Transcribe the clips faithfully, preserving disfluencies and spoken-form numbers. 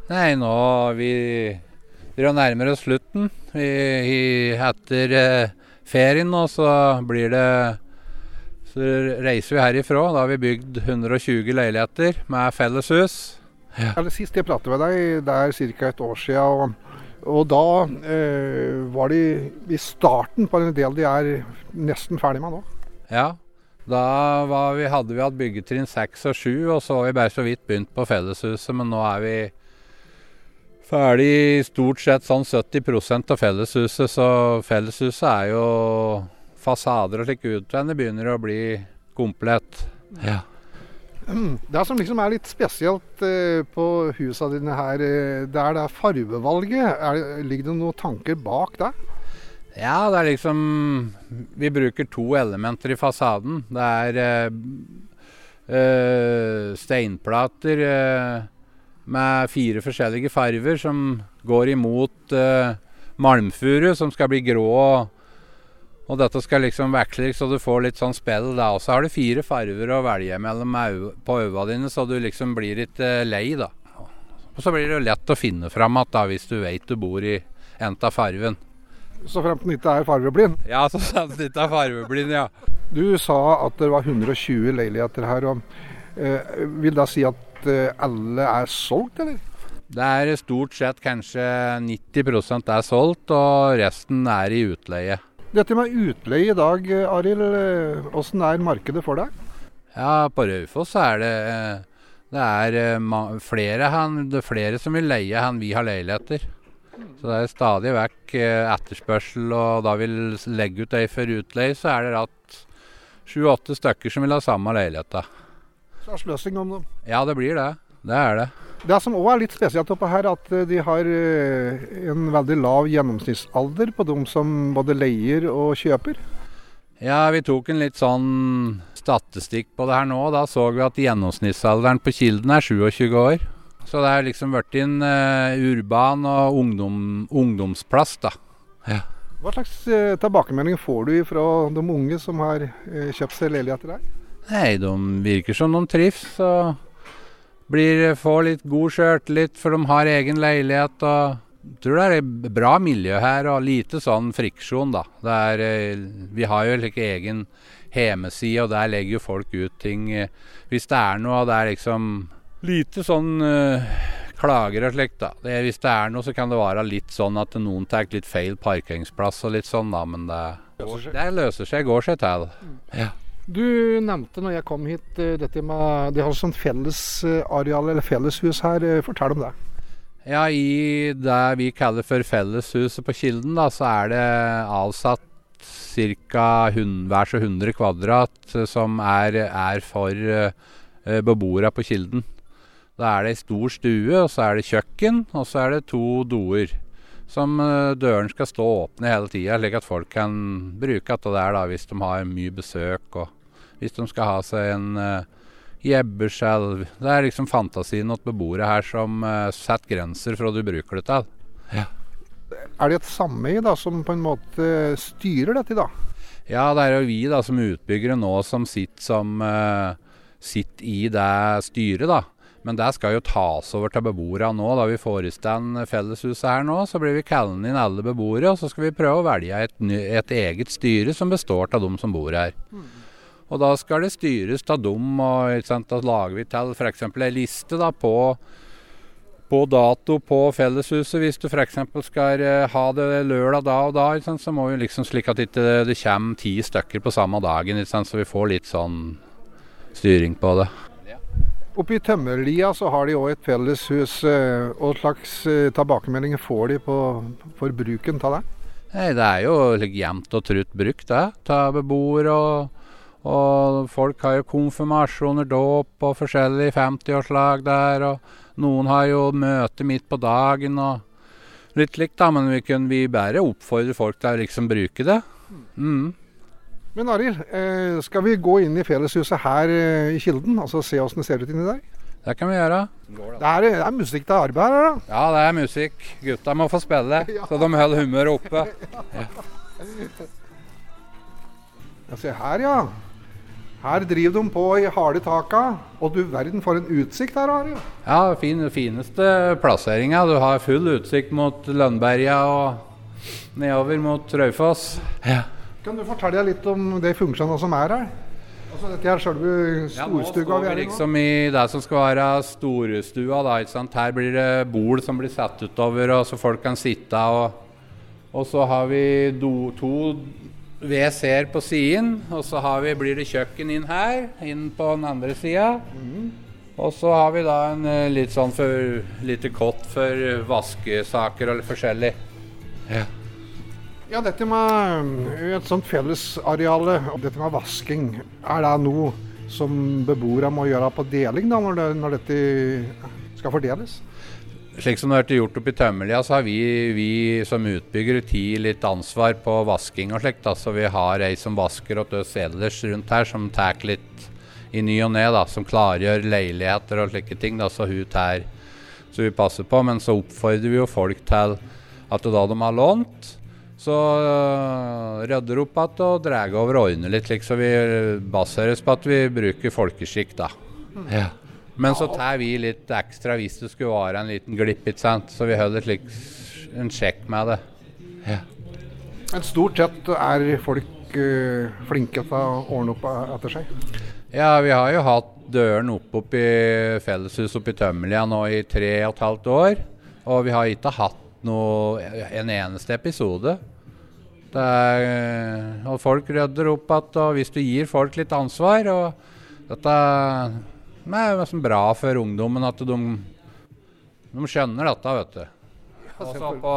Nei, nå vi drar nærmere oss slutten. Vi, vi etter eh, ferien nå, så blir det Så reiser vi herifra. Da har vi bygd hundre og tjue leiligheter med felleshus. Ja. Eller sist jeg pratet med deg, det er ca. et år siden, og, og da eh, var de i starten på en del de er nesten ferdig med nå. Ja, da var vi, hadde vi hatt byggetrinn seks og sju, og så har vi bare så vidt begynt på felleshuset, men nå er vi ferdig i stort sett sånn sytti prosent av felleshuset, så felleshuset er jo fasader og slik utvendig begynner å bli komplett. Ja. Det som liksom er litt spesielt eh, på husene dine her, eh, det er det farvevalget. Er, ligger det noen tanker bak det? Ja, det er liksom Vi bruker to elementer i fasaden. Det er eh, eh, steinplater eh, med fire forskjellige farver som går imot eh, malmfuru, som skal bli grå. Og dette skal liksom veksle så du får litt sånn spill da. Og så har du fire farver å velge mellom au, på øynene dine, så du liksom blir litt uh, lei da. Og så blir det jo lett å finne fram at da, hvis du vet du bor i en av farven. Så frem til ikke er farveblind? Ja, så frem til ikke er farveblind, ja. Du sa at det var hundre og tjue leiligheter her, og uh, vil da si at uh, alle er solgt, eller? Det er stort sett kanskje nitti prosent er solgt, og resten er i utleie. Dette med utleie i dag, Arild, hvordan er markedet for deg? Ja, på Raufoss er det, det er flere, han, det er flere som vil leie han vi har leiligheter. Så det er stadig vekk etterspørsel, og da vil legge ut ei for utleie, så er det rett sju åtte stykker som vil ha samme leilighet. Så er sløsing om dem? Ja, det blir det. Det er det. Det som også er litt spesielt oppe her, at de har en veldig lav gjennomsnittsalder på de som både leier og kjøper. Ja, vi tok en litt sånn statistikk på det her nå. Da så vi at gjennomsnittsalderen på Kilden er tjuesyv år. Så det er liksom vært en uh, urban og ungdom, ungdomsplass da. Ja. Hva slags uh, tilbakemelding får du fra de unge som har uh, kjøpt seg leiligheter her? Nei, de virker som de trives, og blir, får litt god selvtillit, for de har egen leilighet, og jeg tror det er et bra miljø her, og lite sånn friksjon da. Det er, vi har jo like egen hjemmeside, og der legger jo folk ut ting. Hvis det er noe, det er liksom lite sånn uh, klager og slikt da. Det, hvis det er noe, så kan det være litt sånn at noen tar litt feil parkeringsplass og litt sånn da, men det, det løser seg, går seg til. Ja. Du nevnte når jeg kom hit dette med, de har sånn fellesareal eller felleshus her, fortell om det. Ja, i det vi kaller for felleshuset på Kilden da, så er det avsatt ca. hver så hundre kvadrat som er, er for uh, beboere på Kilden. Da er det en stor stue, og så er det kjøkken, og så er det to doer. Som uh, døren skal stå åpne hele tiden, slik at folk kan bruke det der da, hvis de har mye besøk, og hvis de skal ha seg en uh, jebberskjelv. Det er liksom fantasien til beboere her som uh, setter grenser for hva du bruker det til. Ja. Er det et sameie da, som på en måte styrer dette da? Ja, det er jo vi da, som utbyggere nå som sitter, som, uh, sitter i det styret da. Men det skal jo tas over til beboere nå. Da vi får i stand felleshuset her nå, så blir vi kallende inn alle beboere, og så skal vi prøve å velge et, et eget styre som består av dem som bor her. Mm. Og da skal det styres av dem, og ikke sant, da lager vi til for eksempel en liste da, på, på dato på felleshuset. Hvis du for eksempel skal uh, ha det lørdag da og da, ikke sant, så må vi liksom slik at det ikke det kommer ti stykker på samme dagen, ikke sant, så vi får litt sånn styring på det. Oppe i Tømmerlia så har de også et felleshus. Hva slags tilbakemeldinger får de på, for bruken av det? Nei, det er jo like, jevnt og trutt brukt det, ta beboere, og, og folk har jo konfirmasjoner, dåp og forskjellige femtiårslag der, og noen har jo møte midt på dagen, og litt likt da, men vi kunne vi bare oppfordre folk til å liksom bruke det. Mm. Men Arild, skal vi gå inn i felleshuset her i Kilden, altså se hvordan det ser ut inni der? Det kan vi gjøre. Det er, det er musikk til arbeid her da? Ja, det er musikk. Gutta må få spille, ja. Så de holder humøret oppe. Ja. Ja, se her ja. Her driver de på i harde taka, og du verden for en utsikt her, Arild. Ja, fin, fineste plasseringen. Du har full utsikt mot Lønberga og nedover mot Raufoss. Ja. Kan du fortelle litt om de funksjonene som er her? Altså dette er selve storstua. Ja, nå står vi liksom i det som skal være storestua da, ikke sant? Her blir det bord som blir satt utover, og så folk kan sitte, og, og så har vi do, to V C-er på siden, og så har vi, blir det kjøkken inn her, inn på den andre siden. Mm. Og så har vi da en litt sånn for, lite kott for vaskesaker eller forskjellig. Ja. Ja, dette med et sånt fellesareale, dette med vasking, er det noe som beboere må gjøre på deling da, når, det, når dette skal fordeles? Slik som det har vært gjort oppe i Tømmelia, så har vi, vi som utbyggere tid litt ansvar på vasking og slikt. Så vi har ei som vasker og oss ellers rundt her, som tar litt i ny og ned, da, som klargjør leiligheter og slike ting, da, så hun tar, så vi passer på. Men så oppfordrer vi jo folk til at da de har lånt, så uh, rydder opp at og drar over og ordner litt, slik, så vi baseres på at vi bruker folkeskikk da. Mm. Ja. Men så tar vi litt ekstra hvis det skulle være en liten glipp, ikke sant? Så vi holder slik en sjekk med det. Ja. Men stort sett er folk uh, flinke til å ordne opp etter seg? Ja, vi har jo hatt døren opp opp i felleshus opp i Tømmelia nå i tre og et halvt år, og vi har ikke hatt noe, en eneste episode. Det er, og folk rydder opp at, og hvis du gir folk litt ansvar, og dette det er jo bra for ungdommen at de, de skjønner dette, vet du. Og så på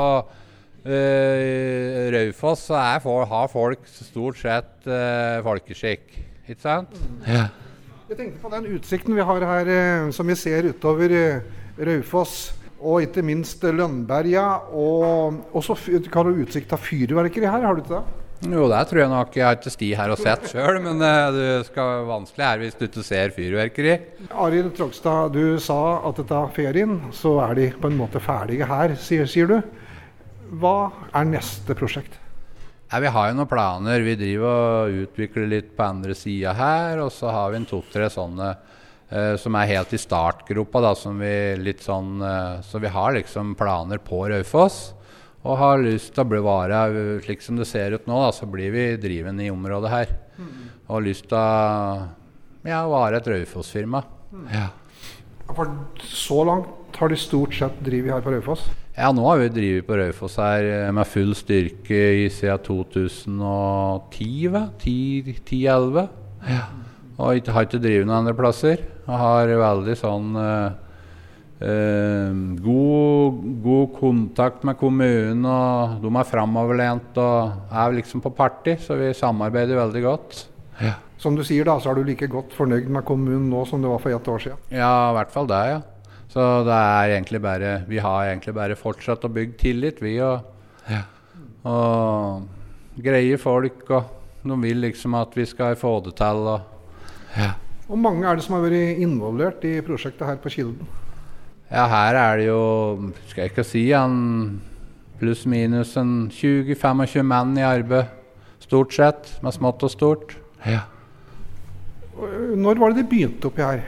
uh, Raufoss så er for, har folk stort sett uh, folkeskikk, ikke sant? Ja. Jeg tenkte på den utsikten vi har her, uh, som vi ser utover uh, Raufoss, og ikke minst Lønberga, og også har du utsikt av fyrverkeri her, har du ikke det? Jo, det tror jeg nok. Jeg har ikke sti her og sett selv, men uh, det skal vanskelig her hvis du ikke ser fyrverkeri. Arild Trogstad, du sa at dette er ferien, så er de på en måte ferdige her, sier, sier du. Hva er neste prosjekt? Ja, vi har jo noen planer. Vi driver og utvikler litt på andre siden her, og så har vi en to-tre sånne Uh, som er helt i startgropa da, som vi litt sånn, uh, så vi har liksom planer på Raufoss, og har lyst til å bevare, uh, slik som det ser ut nå da, så blir vi drivende i området her, mm. og har lyst til å ja, være et Raufoss-firma. Mm. Ja. For så langt har de stort sett drivet her på Raufoss? Ja, nå har vi drivet på Raufoss her med full styrke i siden to tusen og ti, ti elleve, ja. Og ikke, har ikke drivet noen andre plasser, og har veldig sånn uh, uh, god, god kontakt med kommunen, og de er fremoverlent og er liksom på party, så vi samarbeider veldig godt. Ja. Som du sier da, så er du like godt fornøyd med kommunen nå som det var for ett år siden? Ja, i hvert fall det, ja. Så det er egentlig bare, vi har egentlig bare fortsatt å bygge tillit, vi, og, ja. og greie folk, og de vil liksom at vi skal få det til, og ja. Hvor mange er det som har vært involvert i prosjektet her på Kilden? Ja, her er det jo, skal jeg ikke si, en pluss minus en tjue til tjuefem menn i arbeid, stort sett, med smått og stort. Ja. Når var det de begynte oppi her?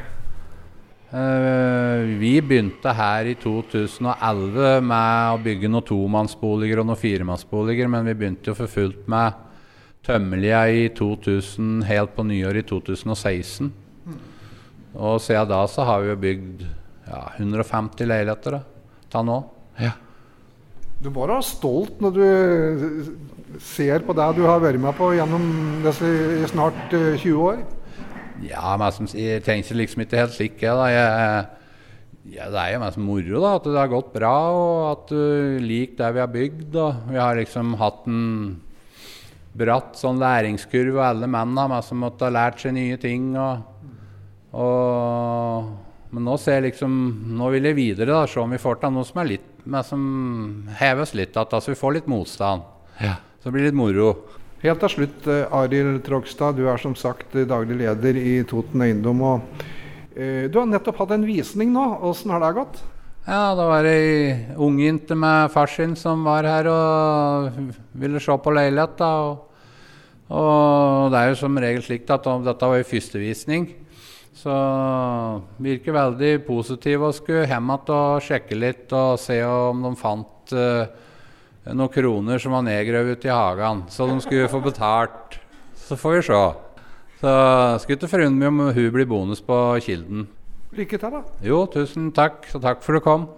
Uh, vi begynte her i to tusen og elleve med å bygge noen tomannsboliger og noen firemannsboliger, men vi begynte jo for fullt med Tømmelia i to tusen, helt på nyår i to tusen og seksten. Mm. Og siden da så har vi jo bygd ja, hundre og femti leiligheter da, ta nå. Ja. Du må være stolt når du ser på det du har vært med på gjennom disse snart uh, tjue år. Ja, men jeg tenker liksom ikke helt slik. Da. Jeg, ja, det er jo mest moro da, at det har gått bra, og at du liker det vi har bygd. Og vi har liksom hatt en bratt sånn læringskurve, og alle mennene som måtte ha lært seg nye ting. Og, og, men nå ser jeg liksom, nå vil jeg videre da, se om vi får til noe som er litt, men som heves litt, at altså, vi får litt motstand. Ja. Så det blir litt moro. Helt til slutt, Arild Trogstad, du er som sagt daglig leder i Toten Eiendom, og eh, du har nettopp hatt en visning nå. Hvordan har det gått? Ja, det var ei ung jente med far sin som var her og ville se på leilighet da, og Og det er jo som regel slik at om dette var jo første visning, så virker veldig positiv og skulle hjem igjen og sjekke litt og se om de fant uh, noen kroner som var nedgrøvet ute i hagen, så de skulle få betalt. Så får vi se. Så skulle ikke forundre meg om hun blir bonus på Kilden. Lykke til da. Jo, tusen takk, og takk for at du kom.